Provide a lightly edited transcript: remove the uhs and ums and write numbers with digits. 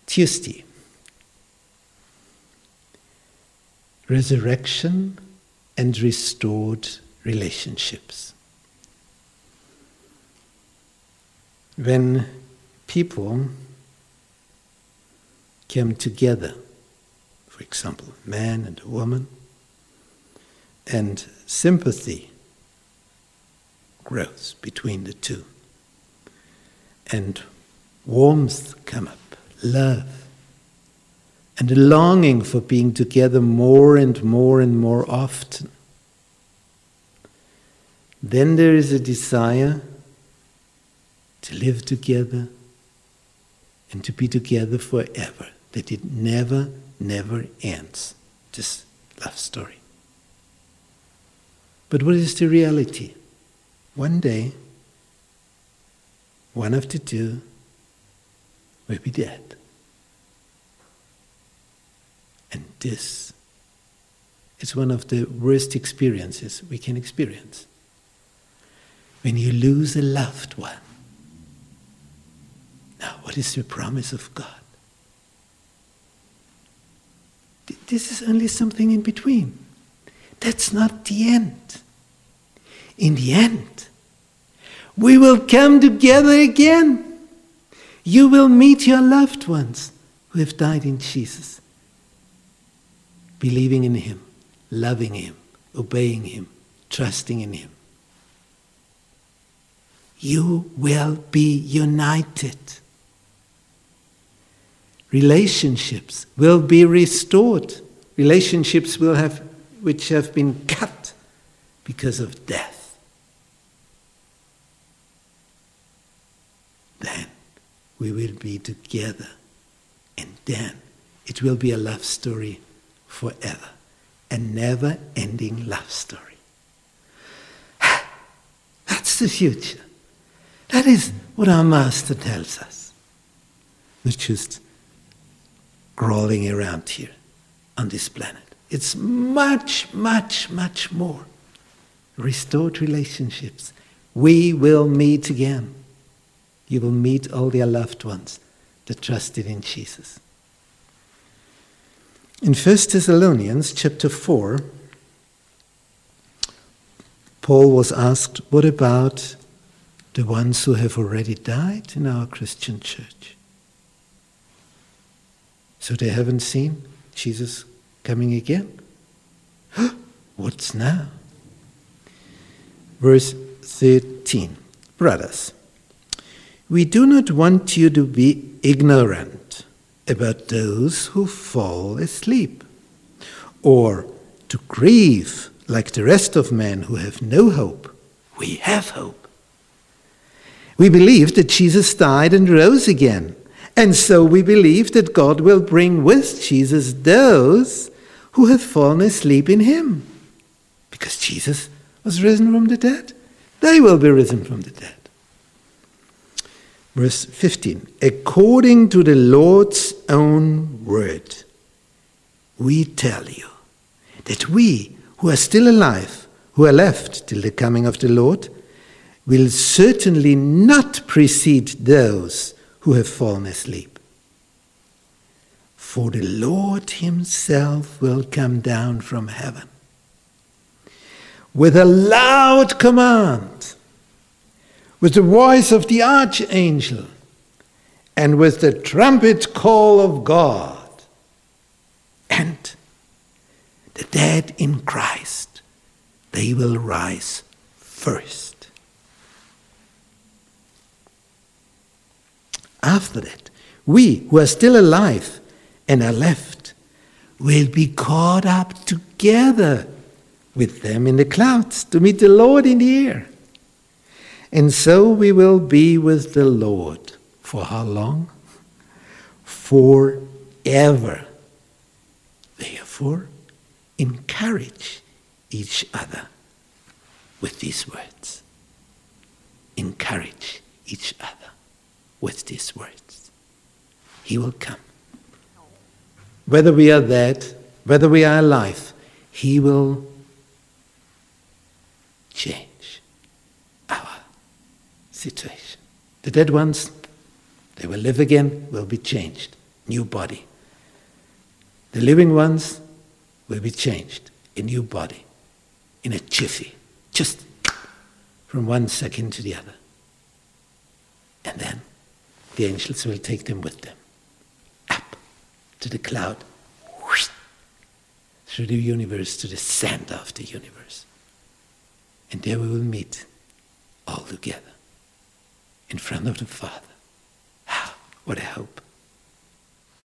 Tuesday. Resurrection and restored relationships. When people come together, for example, a man and a woman, and sympathy grows between the two, and warmth come up, love, and a longing for being together more and more and more often. Then there is a desire to live together and to be together forever, that it never ends, this love story. But what is the reality? One day, one of the two will be dead. And this is one of the worst experiences we can experience. When you lose a loved one. Now, what is the promise of God? This is only something in between. That's not the end. In the end, we will come together again. You will meet your loved ones who have died in Jesus, believing in Him, loving Him, obeying Him, trusting in Him. You will be united. Relationships will be restored. Relationships which have been cut because of death. Then we will be together, and then it will be a love story forever, a never-ending love story. That's the future. That is what our Master tells us. Not just crawling around here on this planet. It's much more. Restored relationships. We will meet again. You will meet all your loved ones that trusted in Jesus. In 1 Thessalonians chapter 4, Paul was asked, what about the ones who have already died in our Christian church? So they haven't seen Jesus coming again? What's now? Verse 13. Brothers, we do not want you to be ignorant about those who fall asleep, or to grieve like the rest of men who have no hope. We have hope. We believe that Jesus died and rose again, and so we believe that God will bring with Jesus those who have fallen asleep in Him. Because Jesus was risen from the dead, they will be risen from the dead. Verse 15, according to the Lord's own word, we tell you that we who are still alive, who are left till the coming of the Lord, will certainly not precede those who have fallen asleep. For the Lord Himself will come down from heaven with a loud command, with the voice of the archangel, and with the trumpet call of God. And the dead in Christ, they will rise first. After that, we who are still alive and are left will be caught up together with them in the clouds to meet the Lord in the air. And so we will be with the Lord. For how long? Forever. Therefore, encourage each other with these words. Encourage each other with these words. He will come. Whether we are dead, whether we are alive, He will change our situation. The dead ones, they will live again, will be changed. new body. The living ones will be changed, a new body, in a jiffy, just from one second to the other. And then the angels will take them with them, up to the cloud, whoosh, through the universe to the center of the universe. And there we will meet all together in front of the Father. Ah, what a hope.